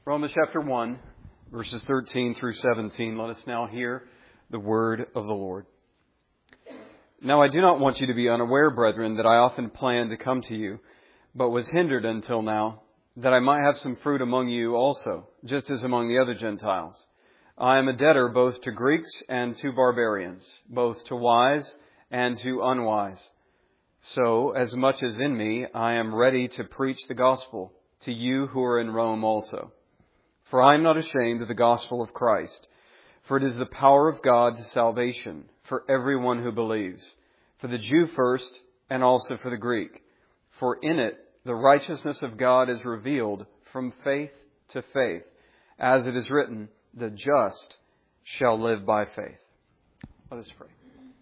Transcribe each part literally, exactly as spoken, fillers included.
Romans chapter one, verses thirteen through seventeen. Let us now hear the word of the Lord. Now I do not want you to be unaware, brethren, that I often planned to come to you, but was hindered until now, that I might have some fruit among you also, just as among the other Gentiles. I am a debtor both to Greeks and to barbarians, both to wise and to unwise. So, as much as in me, I am ready to preach the gospel to you who are in Rome also. For I am not ashamed of the gospel of Christ, for it is the power of God to salvation for everyone who believes, for the Jew first and also for the Greek. For in it the righteousness of God is revealed from faith to faith, as it is written, the just shall live by faith. Let us pray.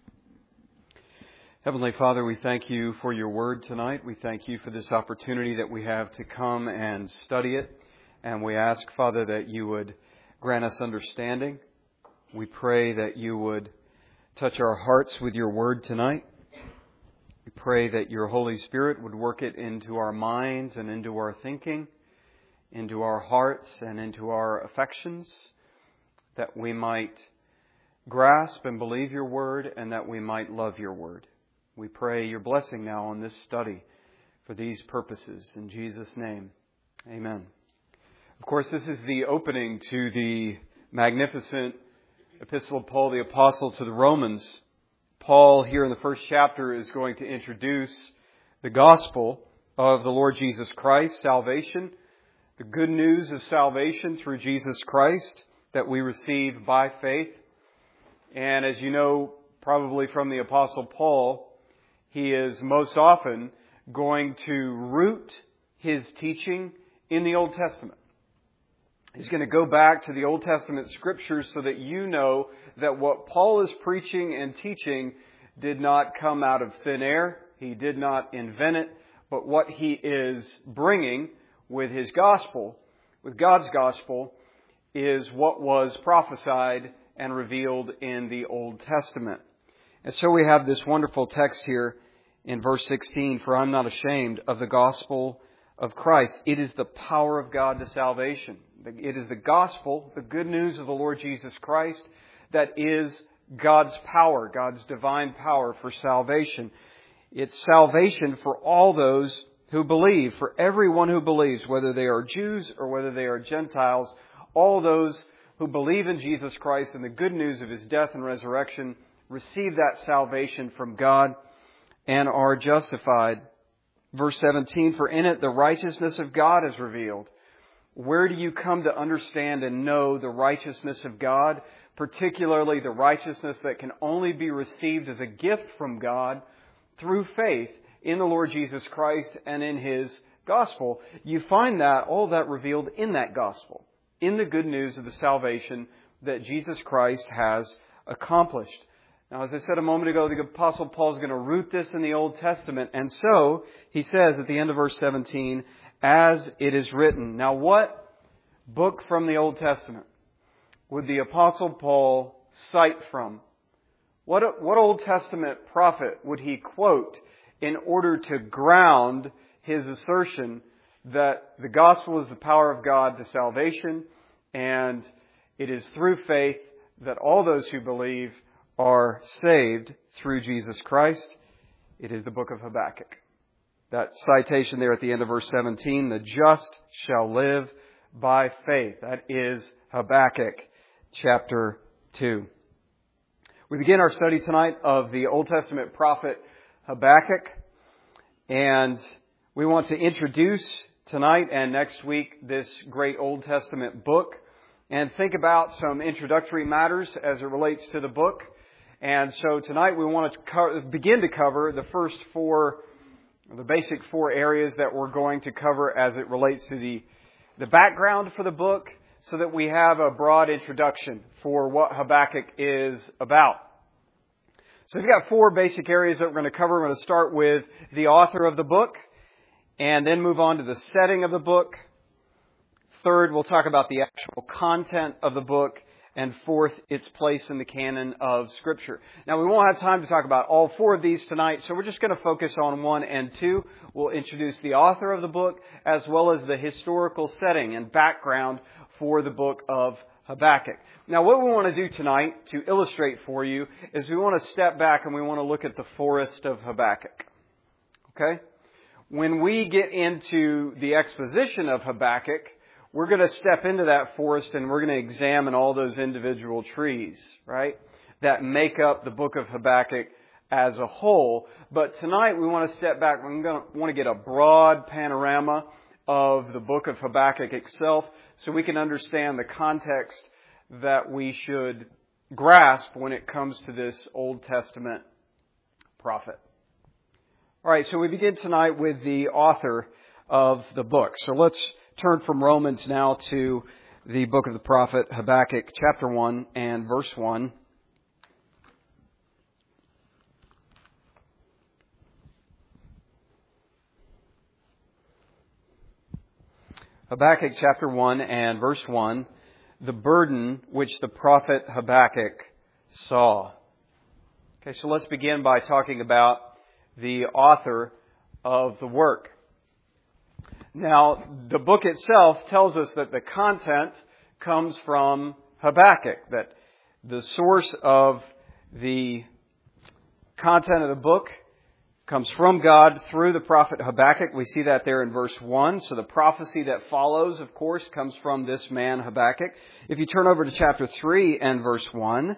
Heavenly Father, we thank you for your word tonight. We thank you for this opportunity that we have to come and study it. And we ask, Father, that you would grant us understanding. We pray that you would touch our hearts with your word tonight. We pray that your Holy Spirit would work it into our minds and into our thinking, into our hearts and into our affections, that we might grasp and believe your word and that we might love your word. We pray your blessing now on this study for these purposes. In Jesus' name, amen. Of course, this is the opening to the magnificent epistle of Paul the Apostle to the Romans. Paul, here in the first chapter, is going to introduce the gospel of the Lord Jesus Christ, salvation, the good news of salvation through Jesus Christ that we receive by faith. And as you know, probably from the Apostle Paul, he is most often going to root his teaching in the Old Testament. He's going to go back to the Old Testament scriptures so that you know that what Paul is preaching and teaching did not come out of thin air. He did not invent it. But what he is bringing with his gospel, with God's gospel, is what was prophesied and revealed in the Old Testament. And so we have this wonderful text here in verse sixteen, for I'm not ashamed of the gospel of Christ. It is the power of God to salvation. It is the gospel, the good news of the Lord Jesus Christ, that is God's power, God's divine power for salvation. It's salvation for all those who believe, for everyone who believes, whether they are Jews or whether they are Gentiles, all those who believe in Jesus Christ and the good news of His death and resurrection receive that salvation from God and are justified. Verse seventeen, for in it the righteousness of God is revealed. Where do you come to understand and know the righteousness of God, particularly the righteousness that can only be received as a gift from God through faith in the Lord Jesus Christ and in His gospel? You find that, all that revealed in that gospel, in the good news of the salvation that Jesus Christ has accomplished. Now, as I said a moment ago, the Apostle Paul is going to root this in the Old Testament. And so, he says at the end of verse seventeen, as it is written. Now, what book from the Old Testament would the Apostle Paul cite from? What, what Old Testament prophet would he quote in order to ground his assertion that the gospel is the power of God to salvation and it is through faith that all those who believe are saved through Jesus Christ? It is the book of Habakkuk. That citation there at the end of verse seventeen, the just shall live by faith. That is Habakkuk chapter two. We begin our study tonight of the Old Testament prophet Habakkuk. And we want to introduce tonight and next week this great Old Testament book and think about some introductory matters as it relates to the book. And so tonight we want to co- begin to cover the first four The basic four areas that we're going to cover as it relates to the, the background for the book so that we have a broad introduction for what Habakkuk is about. So we've got four basic areas that we're going to cover. We're going to start with the author of the book and then move on to the setting of the book. Third, we'll talk about the actual content of the book. and fourth, its place in the canon of Scripture. Now, we won't have time to talk about all four of these tonight, so we're just going to focus on one and two. We'll introduce the author of the book, as well as the historical setting and background for the book of Habakkuk. Now, what we want to do tonight, to illustrate for you, is we want to step back and we want to look at the forest of Habakkuk. Okay? When we get into the exposition of Habakkuk, we're going to step into that forest and we're going to examine all those individual trees, right, that make up the book of Habakkuk as a whole. But tonight we want to step back. We're going to want to get a broad panorama of the book of Habakkuk itself so we can understand the context that we should grasp when it comes to this Old Testament prophet. All right, so we begin tonight with the author of the book. So let's turn from Romans now to the book of the prophet Habakkuk, chapter one and verse one. Habakkuk chapter one and verse one, the burden which the prophet Habakkuk saw. Okay, so let's begin by talking about the author of the work. Now, the book itself tells us that the content comes from Habakkuk, that the source of the content of the book comes from God through the prophet Habakkuk. We see that there in verse one. So the prophecy that follows, of course, comes from this man Habakkuk. If you turn over to chapter three and verse one,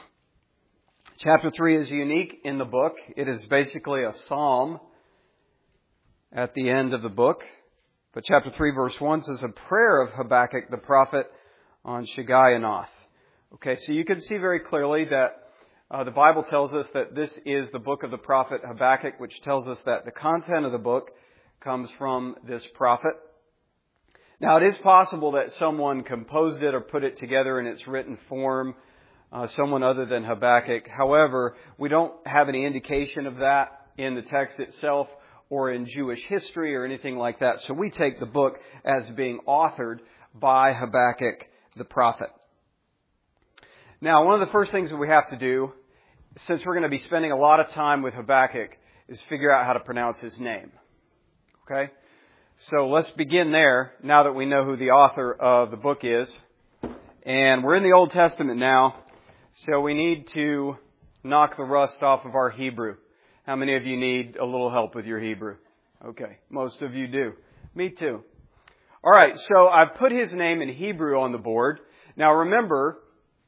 chapter three is unique in the book. It is basically a psalm at the end of the book. But chapter three, verse one says, a prayer of Habakkuk the prophet on Shigionoth. Okay, so you can see very clearly that uh, the Bible tells us that this is the book of the prophet Habakkuk, which tells us that the content of the book comes from this prophet. Now, it is possible that someone composed it or put it together in its written form, uh, someone other than Habakkuk. However, we don't have any indication of that in the text itself, or in Jewish history or anything like that. So we take the book as being authored by Habakkuk the prophet. Now, one of the first things that we have to do, since we're going to be spending a lot of time with Habakkuk, is figure out how to pronounce his name. Okay? So let's begin there, now that we know who the author of the book is. And we're in the Old Testament now, so we need to knock the rust off of our Hebrew. How many of you need a little help with your Hebrew? Okay, most of you do. Me too. All right, so I've put his name in Hebrew on the board. Now remember,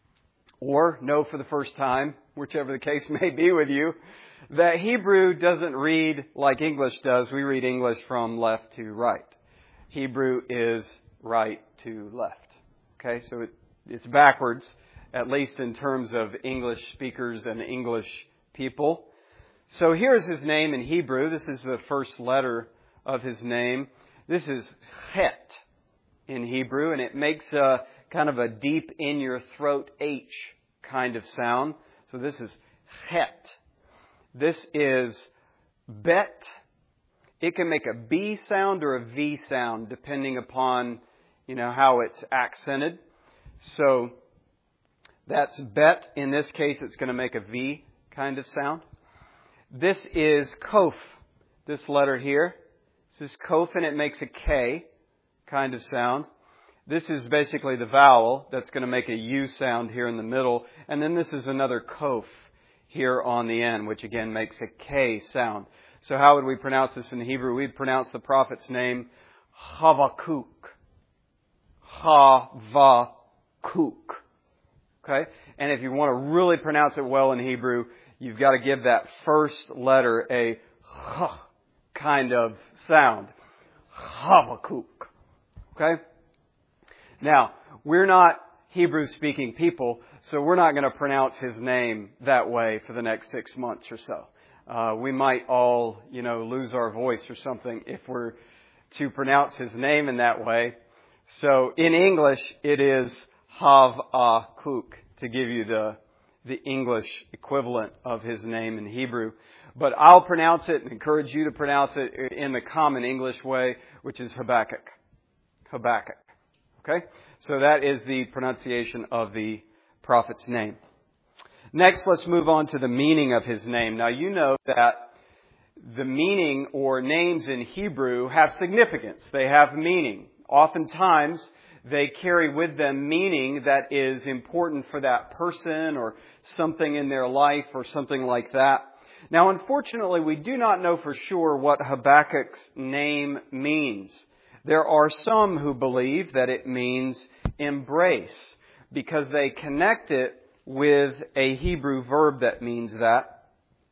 or know for the first time, whichever the case may be with you, that Hebrew doesn't read like English does. We read English from left to right. Hebrew is right to left. Okay, so it, it's backwards, at least in terms of English speakers and English people. So here's his name in Hebrew. This is the first letter of his name. This is Het in Hebrew, and it makes a kind of a deep in your throat H kind of sound. So this is Het. This is Bet. It can make a B sound or a V sound depending upon, you know, how it's accented. So that's Bet. In this case, it's going to make a V kind of sound. This is Kof, this letter here. This is Kof, and it makes a K kind of sound. This is basically the vowel that's going to make a U sound here in the middle. And then this is another Kof here on the end, which again makes a K sound. So how would we pronounce this in Hebrew? We'd pronounce the prophet's name Habakkuk. Habakkuk. Okay? And if you want to really pronounce it well in Hebrew, you've got to give that first letter a H kind of sound. Habakkuk. Okay? Now, we're not Hebrew-speaking people, so we're not going to pronounce his name that way for the next six months or so. Uh, we might all, you know, lose our voice or something if we're to pronounce his name in that way. So in English, it is Habakkuk, to give you the the English equivalent of his name in Hebrew. But I'll pronounce it and encourage you to pronounce it in the common English way, which is Habakkuk. Habakkuk. Okay? So that is the pronunciation of the prophet's name. Next, let's move on to the meaning of his name. Now, you know that the meaning or names in Hebrew have significance. They have meaning. Oftentimes, they carry with them meaning that is important for that person or something in their life or something like that. Now, unfortunately, we do not know for sure what Habakkuk's name means. There are some who believe that it means embrace because they connect it with a Hebrew verb that means that,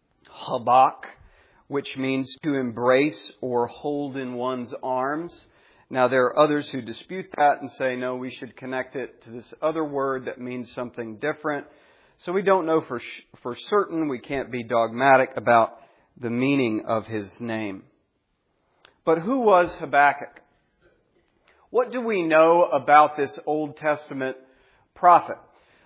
habak, which means to embrace or hold in one's arms. Now, there are others who dispute that and say, no, we should connect it to this other word that means something different. So we don't know for for certain. We can't be dogmatic about the meaning of his name. But who was Habakkuk? What do we know about this Old Testament prophet?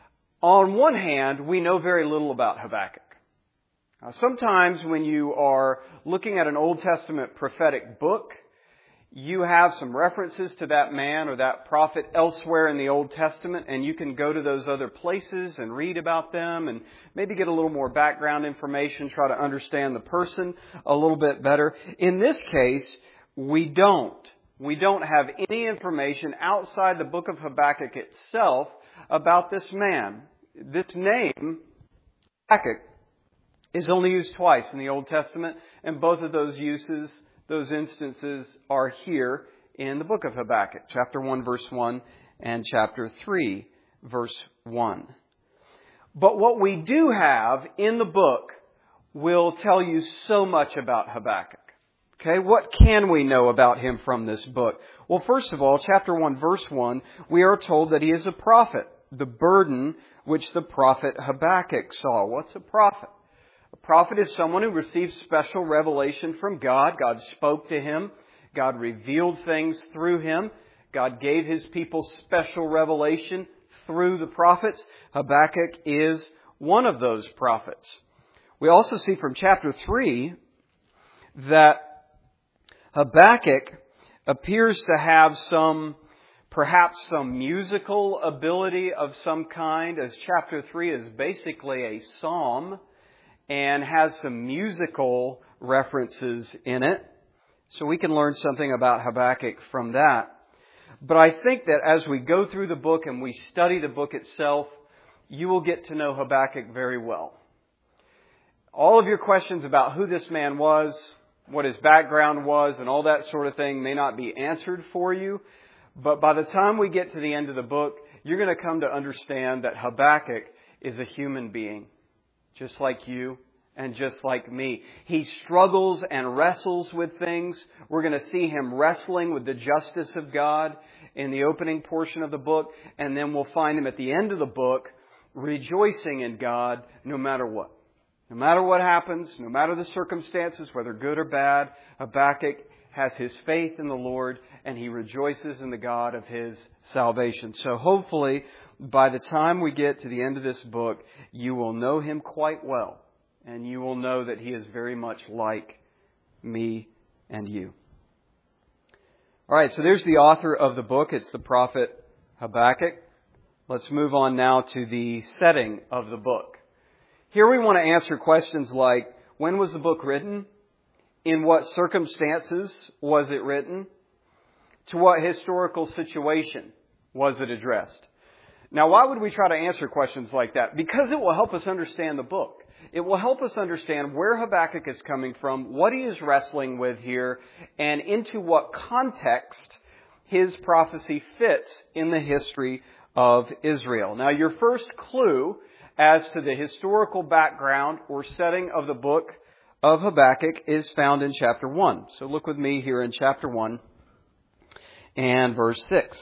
On one hand, we know very little about Habakkuk. Now, sometimes when you are looking at an Old Testament prophetic book, you have some references to that man or that prophet elsewhere in the Old Testament, and you can go to those other places and read about them and maybe get a little more background information, try to understand the person a little bit better. In this case, we don't. We don't have any information outside the book of Habakkuk itself about this man. This name, Habakkuk, is only used twice in the Old Testament, and both of those uses, those instances are here in the book of Habakkuk, chapter one, verse one, and chapter three, verse one. But what we do have in the book will tell you so much about Habakkuk. Okay, what can we know about him from this book? Well, first of all, chapter one, verse one, we are told that he is a prophet. The burden which the prophet Habakkuk saw. What's a prophet? A prophet is someone who receives special revelation from God. God spoke to him. God revealed things through him. God gave his people special revelation through the prophets. Habakkuk is one of those prophets. We also see from chapter three that Habakkuk appears to have some, perhaps some musical ability of some kind, as chapter three is basically a psalm and has some musical references in it. So we can learn something about Habakkuk from that. But I think that as we go through the book and we study the book itself, you will get to know Habakkuk very well. All of your questions about who this man was, what his background was, and all that sort of thing may not be answered for you. But by the time we get to the end of the book, you're going to come to understand that Habakkuk is a human being, just like you and just like me. He struggles and wrestles with things. We're going to see him wrestling with the justice of God in the opening portion of the book. And then we'll find him at the end of the book rejoicing in God no matter what. No matter what happens, no matter the circumstances, whether good or bad, Habakkuk has his faith in the Lord and he rejoices in the God of his salvation. So hopefully, by the time we get to the end of this book, you will know him quite well. And you will know that he is very much like me and you. All right, so there's the author of the book. It's the prophet Habakkuk. Let's move on now to the setting of the book. Here we want to answer questions like, when was the book written? In what circumstances was it written? To what historical situation was it addressed? Now, why would we try to answer questions like that? Because it will help us understand the book. It will help us understand where Habakkuk is coming from, what he is wrestling with here, and into what context his prophecy fits in the history of Israel. Now, your first clue as to the historical background or setting of the book of Habakkuk is found in chapter one. So look with me here in chapter one and verse six.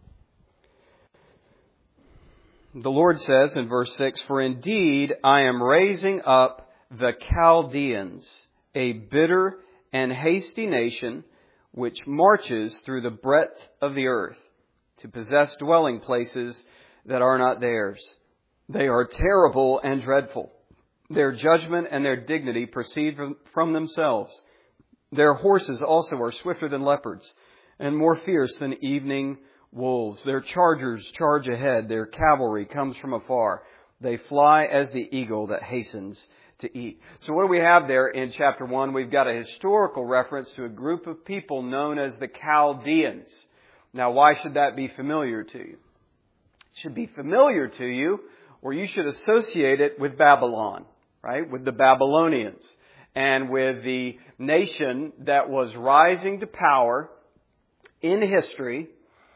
The Lord says in verse six, "For indeed I am raising up the Chaldeans, a bitter and hasty nation, which marches through the breadth of the earth, to possess dwelling places that are not theirs. They are terrible and dreadful. Their judgment and their dignity proceed from, from themselves. Their horses also are swifter than leopards, and more fierce than evening wolves. Their chargers charge ahead. Their cavalry comes from afar. They fly as the eagle that hastens to eat. So what do we have there in chapter one? We've got a historical reference to a group of people known as the Chaldeans. Now, why should that be familiar to you? It should be familiar to you, or you should associate it with Babylon, right? With the Babylonians and with the nation that was rising to power in history.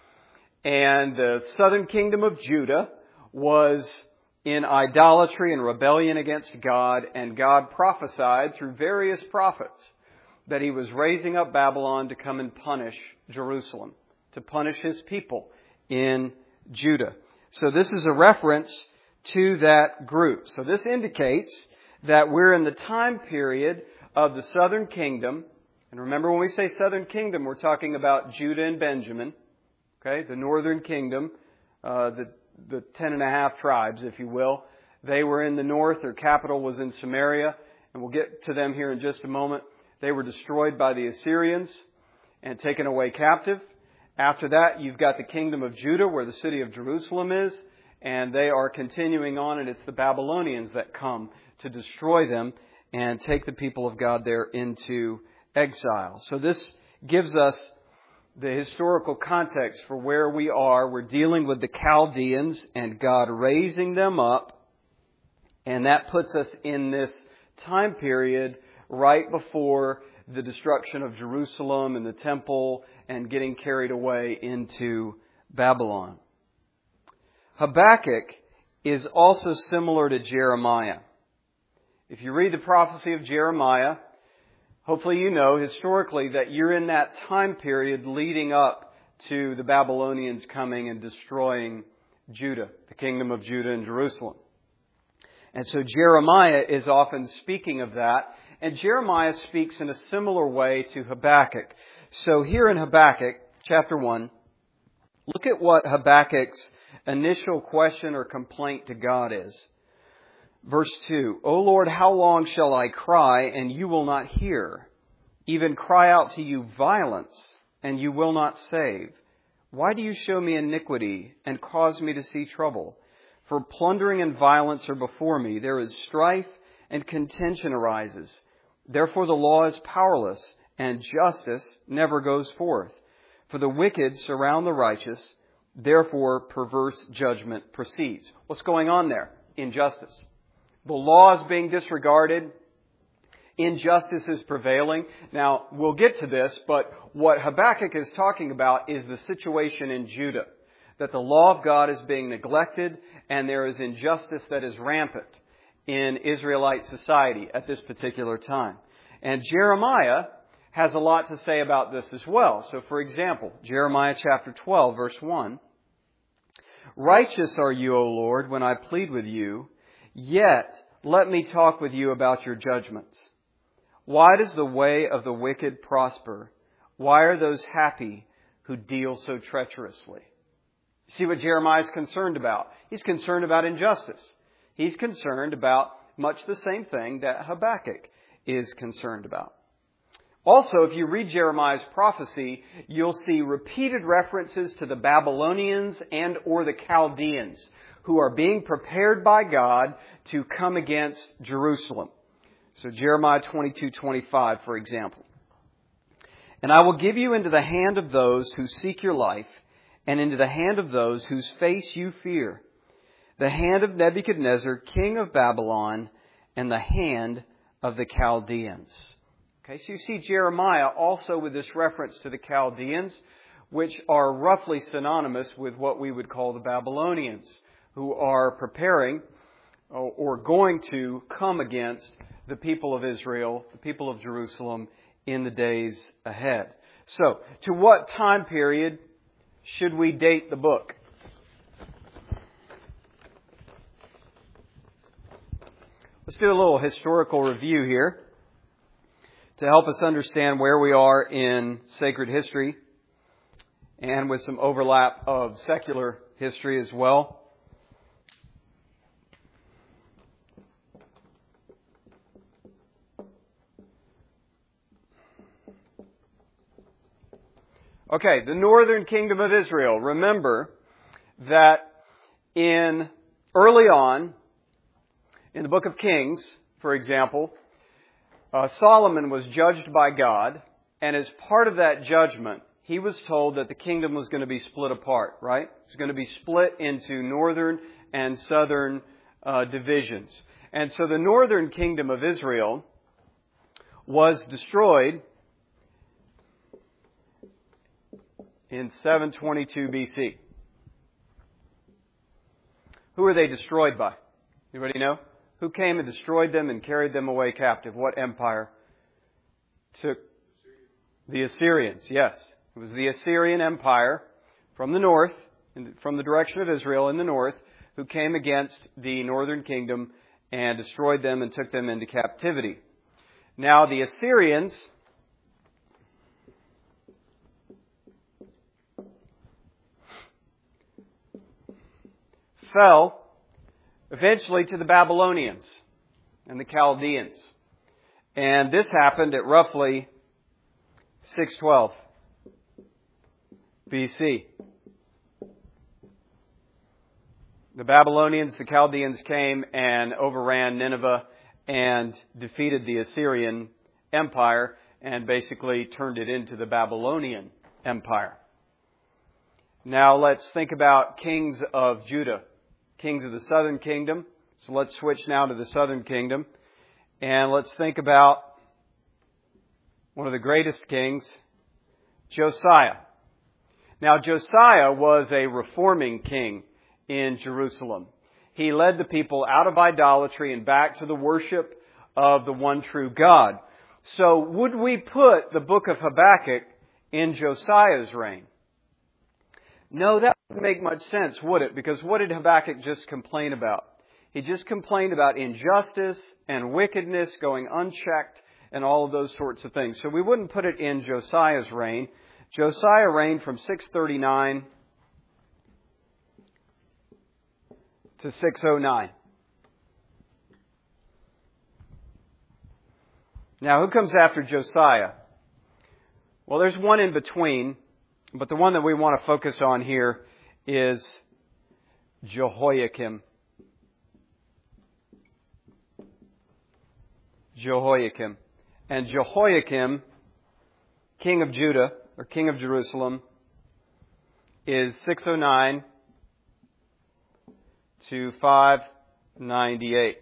And the southern kingdom of Judah was in idolatry and rebellion against God, and God prophesied through various prophets that He was raising up Babylon to come and punish Jerusalem, to punish His people in Judah. So this is a reference to that group. So this indicates that we're in the time period of the southern kingdom. And remember, when we say southern kingdom, we're talking about Judah and Benjamin. Okay, the northern kingdom, uh, the the ten and a half tribes, if you will. They were in the north. Their capital was in Samaria. And we'll get to them here in just a moment. They were destroyed by the Assyrians and taken away captive. After that, you've got the kingdom of Judah, where the city of Jerusalem is. And they are continuing on, and it's the Babylonians that come to destroy them and take the people of God there into exile. So this gives us the historical context for where we are. We're dealing with the Chaldeans and God raising them up. And that puts us in this time period right before the destruction of Jerusalem and the temple and getting carried away into Babylon. Habakkuk is also similar to Jeremiah. If you read the prophecy of Jeremiah, hopefully you know historically that you're in that time period leading up to the Babylonians coming and destroying Judah, the kingdom of Judah and Jerusalem. And so Jeremiah is often speaking of that. And Jeremiah speaks in a similar way to Habakkuk. So here in Habakkuk, chapter one, look at what Habakkuk's initial question or complaint to God is. Verse two, O Lord, how long shall I cry, and you will not hear? Even cry out to you violence, and you will not save. Why do you show me iniquity and cause me to see trouble? For plundering and violence are before me. There is strife and contention arises. Therefore the law is powerless, and justice never goes forth. For the wicked surround the righteous. Therefore perverse judgment proceeds. What's going on there? Injustice. The law is being disregarded. Injustice is prevailing. Now, we'll get to this, but what Habakkuk is talking about is the situation in Judah. That the law of God is being neglected, and there is injustice that is rampant in Israelite society at this particular time. And Jeremiah has a lot to say about this as well. So, for example, Jeremiah chapter twelve, verse one. Righteous are you, O Lord, when I plead with you. Yet, let me talk with you about your judgments. Why does the way of the wicked prosper? Why are those happy who deal so treacherously? See what Jeremiah is concerned about? He's concerned about injustice. He's concerned about much the same thing that Habakkuk is concerned about. Also, if you read Jeremiah's prophecy, you'll see repeated references to the Babylonians and or the Chaldeans, who are being prepared by God to come against Jerusalem. So Jeremiah twenty-two twenty-five, for example. And I will give you into the hand of those who seek your life, and into the hand of those whose face you fear, the hand of Nebuchadnezzar, king of Babylon, and the hand of the Chaldeans. Okay, so you see Jeremiah also with this reference to the Chaldeans, which are roughly synonymous with what we would call the Babylonians, who are preparing or going to come against the people of Israel, the people of Jerusalem, in the days ahead. So, to what time period should we date the book? Let's do a little historical review here to help us understand where we are in sacred history and with some overlap of secular history as well. Okay, the northern kingdom of Israel. Remember that in early on, in the book of Kings, for example, uh, Solomon was judged by God, and as part of that judgment, he was told that the kingdom was going to be split apart, right? It was going to be split into northern and southern uh, divisions. And so the northern kingdom of Israel was destroyed in seven twenty-two B C. Who were they destroyed by? Anybody know? Who came and destroyed them and carried them away captive? What empire took? The Assyrians, yes. It was the Assyrian Empire from the north, from the direction of Israel in the north, who came against the northern kingdom and destroyed them and took them into captivity. Now the Assyrians fell eventually to the Babylonians and the Chaldeans. And this happened at roughly six twelve B C. The Babylonians, the Chaldeans came and overran Nineveh and defeated the Assyrian Empire and basically turned it into the Babylonian Empire. Now let's think about kings of Judah, kings of the southern kingdom. So let's switch now to the southern kingdom. And let's think about one of the greatest kings, Josiah. Now Josiah was a reforming king in Jerusalem. He led the people out of idolatry and back to the worship of the one true God. So would we put the book of Habakkuk in Josiah's reign? No, that wouldn't make much sense, would it? Because what did Habakkuk just complain about? He just complained about injustice and wickedness going unchecked and all of those sorts of things. So we wouldn't put it in Josiah's reign. Josiah reigned from six thirty-nine to six oh nine. Now, who comes after Josiah? Well, there's one in between, but the one that we want to focus on here is Jehoiakim. Jehoiakim. And Jehoiakim, king of Judah, or king of Jerusalem, is six oh nine to five ninety-eight.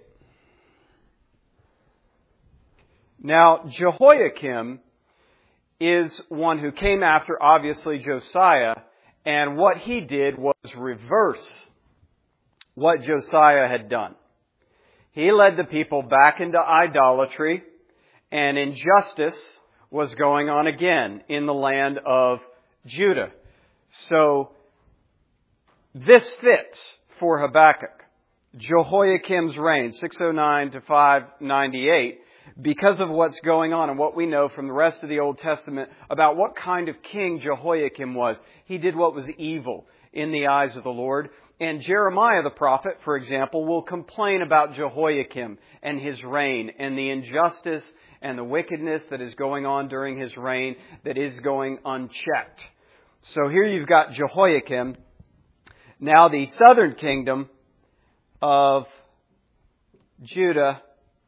Now, Jehoiakim is one who came after, obviously, Josiah, and what he did was reverse what Josiah had done. He led the people back into idolatry, and injustice was going on again in the land of Judah. So, this fits for Habakkuk. Jehoiakim's reign, six oh nine to five ninety-eight, because of what's going on and what we know from the rest of the Old Testament about what kind of king Jehoiakim was. He did what was evil in the eyes of the Lord. And Jeremiah the prophet, for example, will complain about Jehoiakim and his reign and the injustice and the wickedness that is going on during his reign that is going unchecked. So here you've got Jehoiakim. Now the southern kingdom of Judah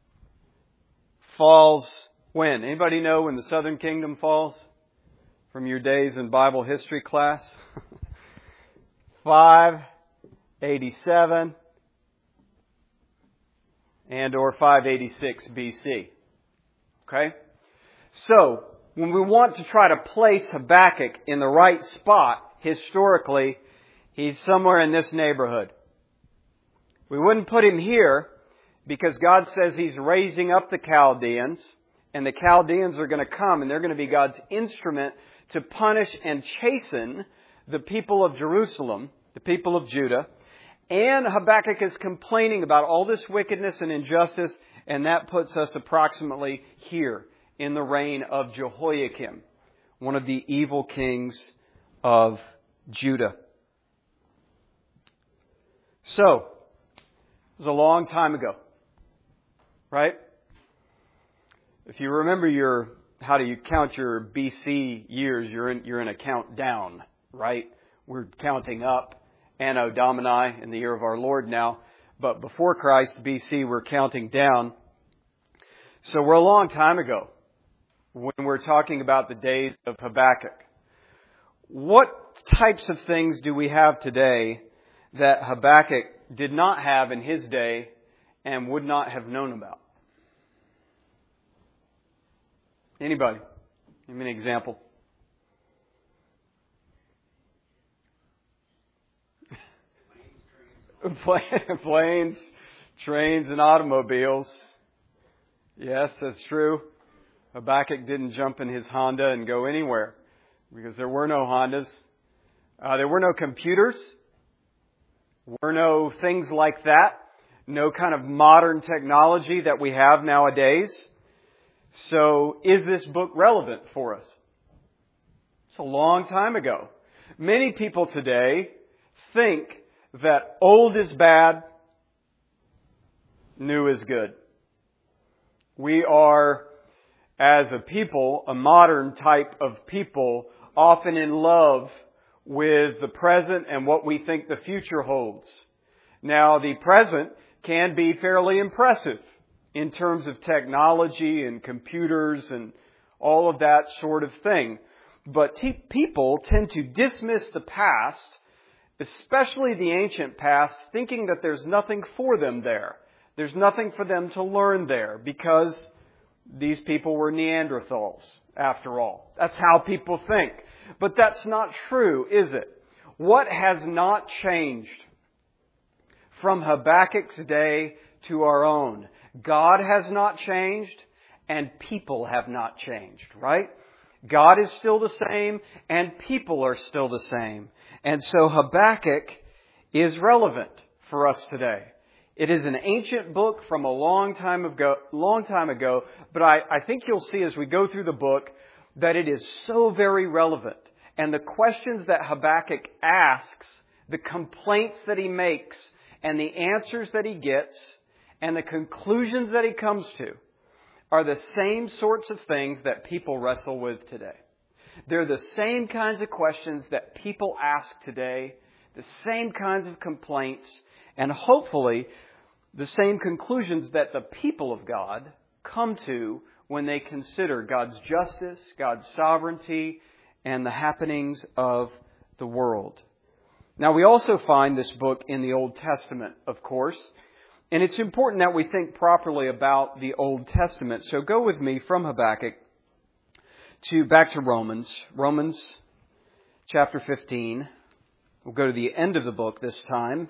falls when? Anybody know when the southern kingdom falls from your days in Bible history class? five eighty-seven and or five eighty-six B C. Okay? So, when we want to try to place Habakkuk in the right spot historically, he's somewhere in this neighborhood. We wouldn't put him here because God says He's raising up the Chaldeans, and the Chaldeans are going to come and they're going to be God's instrument to punish and chasten the people of Jerusalem, the people of Judah. And Habakkuk is complaining about all this wickedness and injustice, and that puts us approximately here in the reign of Jehoiakim, one of the evil kings of Judah. So, it was a long time ago, right? If you remember your how do you count your B C years? You're in, you're in a countdown, right? We're counting up, Anno Domini, in the year of our Lord now. But before Christ, B C, we're counting down. So we're a long time ago when we're talking about the days of Habakkuk. What types of things do we have today that Habakkuk did not have in his day and would not have known about? Anybody? Give me an example. Planes, trains, and automobiles. Yes, that's true. Habakkuk didn't jump in his Honda and go anywhere because there were no Hondas. Uh, there were no computers. Were no things like that. No kind of modern technology that we have nowadays. So is this book relevant for us? It's a long time ago. Many people today think that old is bad, new is good. We are, as a people, a modern type of people, often in love with the present and what we think the future holds. Now, the present can be fairly impressive in terms of technology and computers and all of that sort of thing. But te- people tend to dismiss the past, especially the ancient past, thinking that there's nothing for them there. There's nothing for them to learn there because these people were Neanderthals, after all. That's how people think. But that's not true, is it? What has not changed from Habakkuk's day to our own? God has not changed, and people have not changed, right? God is still the same, and people are still the same. And so Habakkuk is relevant for us today. It is an ancient book from a long time ago, long time ago, but I, I think you'll see as we go through the book that it is so very relevant. And the questions that Habakkuk asks, the complaints that he makes, and the answers that he gets, and the conclusions that he comes to are the same sorts of things that people wrestle with today. They're the same kinds of questions that people ask today, the same kinds of complaints, and hopefully the same conclusions that the people of God come to when they consider God's justice, God's sovereignty, and the happenings of the world. Now, we also find this book in the Old Testament, of course, and it's important that we think properly about the Old Testament. So go with me from Habakkuk to back to Romans, Romans chapter fifteen. We'll go to the end of the book this time.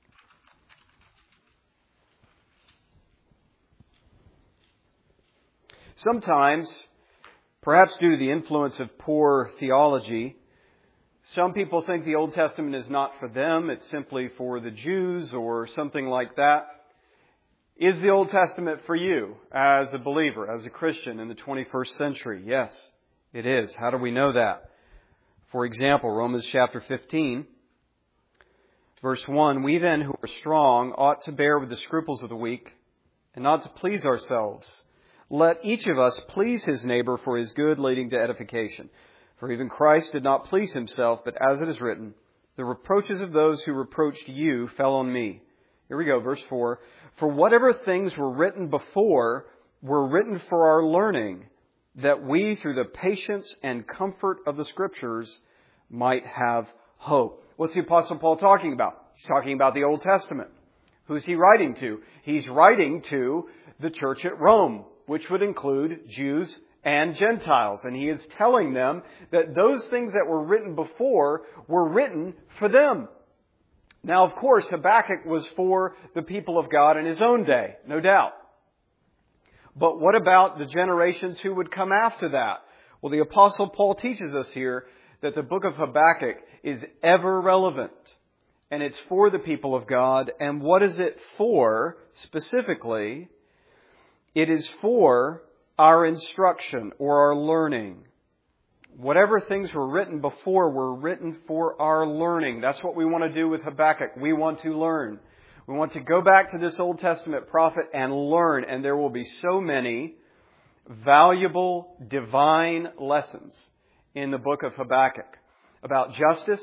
Sometimes, perhaps due to the influence of poor theology, some people think the Old Testament is not for them, it's simply for the Jews or something like that. Is the Old Testament for you as a believer, as a Christian in the twenty-first century? Yes, it is. How do we know that? For example, Romans chapter fifteen, verse one, "We then who are strong ought to bear with the scruples of the weak and not to please ourselves. Let each of us please his neighbor for his good, leading to edification. For even Christ did not please himself, but as it is written, the reproaches of those who reproached you fell on me." Here we go, verse four. "For whatever things were written before were written for our learning, that we, through the patience and comfort of the Scriptures, might have hope." What's the Apostle Paul talking about? He's talking about the Old Testament. Who's he writing to? He's writing to the church at Rome, which would include Jews and Gentiles. And he is telling them that those things that were written before were written for them. Now, of course, Habakkuk was for the people of God in his own day, no doubt. But what about the generations who would come after that? Well, the Apostle Paul teaches us here that the book of Habakkuk is ever relevant. And it's for the people of God. And what is it for specifically? It is for our instruction or our learning. Whatever things were written before were written for our learning. That's what we want to do with Habakkuk. We want to learn. We want to go back to this Old Testament prophet and learn. And there will be so many valuable divine lessons in the book of Habakkuk about justice.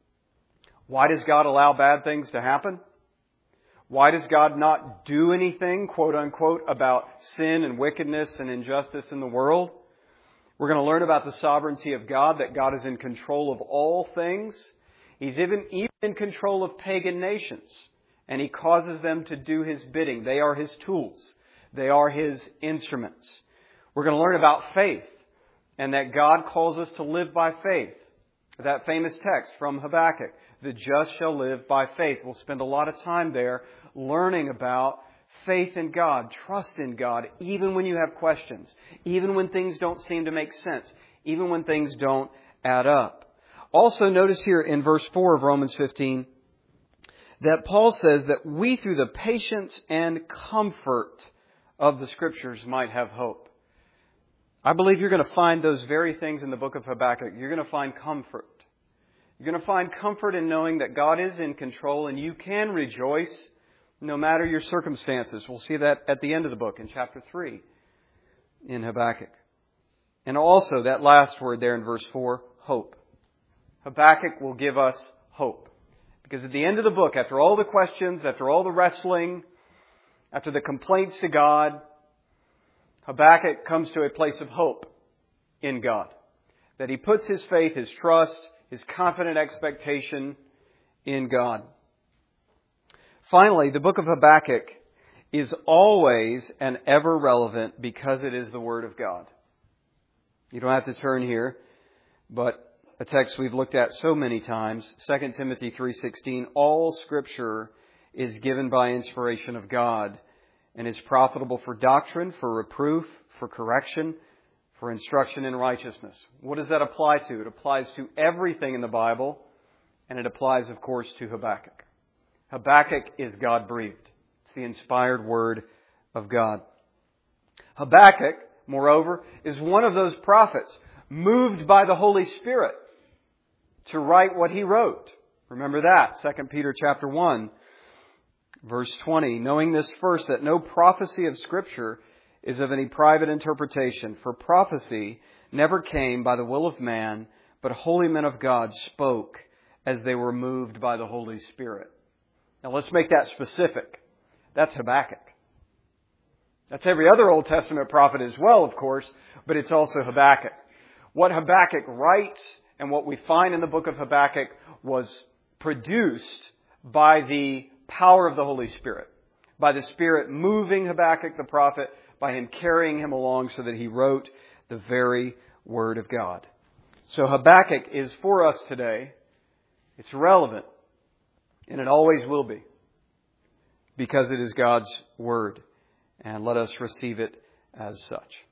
Why does God allow bad things to happen? Why does God not do anything, quote unquote, about sin and wickedness and injustice in the world? We're going to learn about the sovereignty of God, that God is in control of all things. He's even, even in control of pagan nations, and He causes them to do His bidding. They are His tools. They are His instruments. We're going to learn about faith, and that God calls us to live by faith. That famous text from Habakkuk, the just shall live by faith. We'll spend a lot of time there learning about faith in God, trust in God, even when you have questions, even when things don't seem to make sense, even when things don't add up. Also, notice here in verse four of Romans fifteen that Paul says that we, through the patience and comfort of the Scriptures, might have hope. I believe you're going to find those very things in the book of Habakkuk. You're going to find comfort. You're going to find comfort in knowing that God is in control and you can rejoice no matter your circumstances. We'll see that at the end of the book in chapter three in Habakkuk. And also that last word there in verse four, hope. Habakkuk will give us hope. Because at the end of the book, after all the questions, after all the wrestling, after the complaints to God, Habakkuk comes to a place of hope in God. That he puts his faith, his trust, his confident expectation in God. Finally, the book of Habakkuk is always and ever relevant because it is the Word of God. You don't have to turn here, but a text we've looked at so many times, Second Timothy three sixteen, all Scripture is given by inspiration of God and is profitable for doctrine, for reproof, for correction, for instruction in righteousness. What does that apply to? It applies to everything in the Bible, and it applies, of course, to Habakkuk. Habakkuk is God-breathed. It's the inspired Word of God. Habakkuk, moreover, is one of those prophets moved by the Holy Spirit to write what he wrote. Remember that, Second Peter chapter one, verse twenty. Knowing this first, that no prophecy of Scripture is of any private interpretation. For prophecy never came by the will of man, but holy men of God spoke as they were moved by the Holy Spirit. Now let's make that specific. That's Habakkuk. That's every other Old Testament prophet as well, of course, but it's also Habakkuk. What Habakkuk writes and what we find in the book of Habakkuk was produced by the power of the Holy Spirit. By the Spirit moving Habakkuk the prophet, by Him carrying him along so that he wrote the very Word of God. So Habakkuk is for us today. It's relevant. And it always will be. Because it is God's Word. And let us receive it as such.